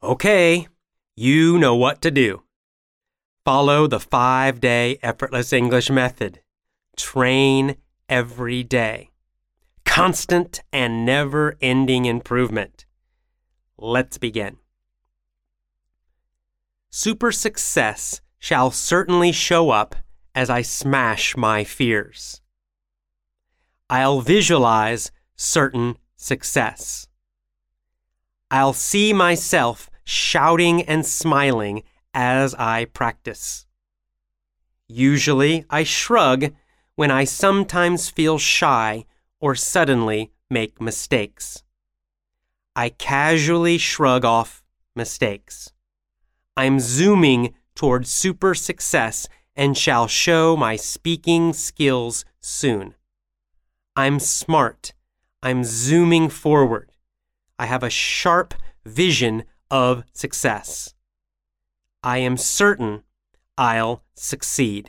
Okay, you know what to do. Follow the 5-day effortless English method. Train every day. Constant and never-ending improvement. Let's begin. Super success shall certainly show up as I smash my fears. I'll visualize certain success. I'll see myself shouting and smiling as I practice. Usually, I shrug when I sometimes feel shy or suddenly make mistakes. I casually shrug off mistakes. I'm zooming toward super success and shall show my speaking skills soon. I'm smart. I'm zooming forward. I have a sharp vision of success. I am certain I'll succeed.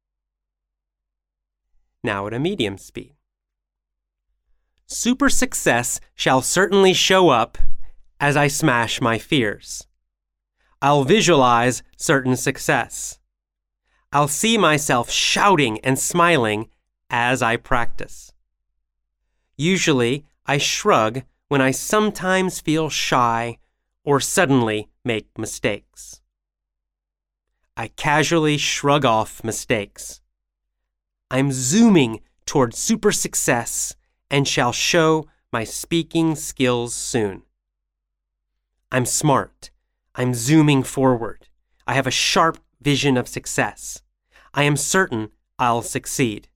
Now at a medium speed. Super success shall certainly show up as I smash my fears. I'll visualize certain success. I'll see myself shouting and smiling as I practice. Usually, I shrug when I sometimes feel shy or suddenly make mistakes. I casually shrug off mistakes. I'm zooming toward super success and shall show my speaking skills soon. I'm smart. I'm zooming forward. I have a sharp vision of success. I am certain I'll succeed.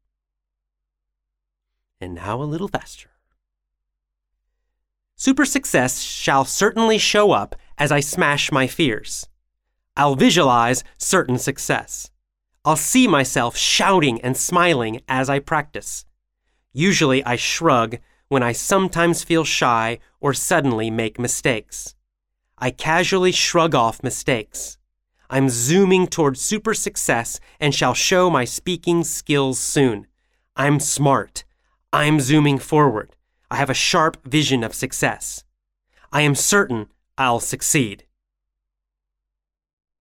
And now a little faster. Super success shall certainly show up as I smash my fears. I'll visualize certain success. I'll see myself shouting and smiling as I practice. Usually I shrug when I sometimes feel shy or suddenly make mistakes. I casually shrug off mistakes. I'm zooming toward super success and shall show my speaking skills soon. I'm smart. I'm zooming forward. I have a sharp vision of success. I am certain I'll succeed.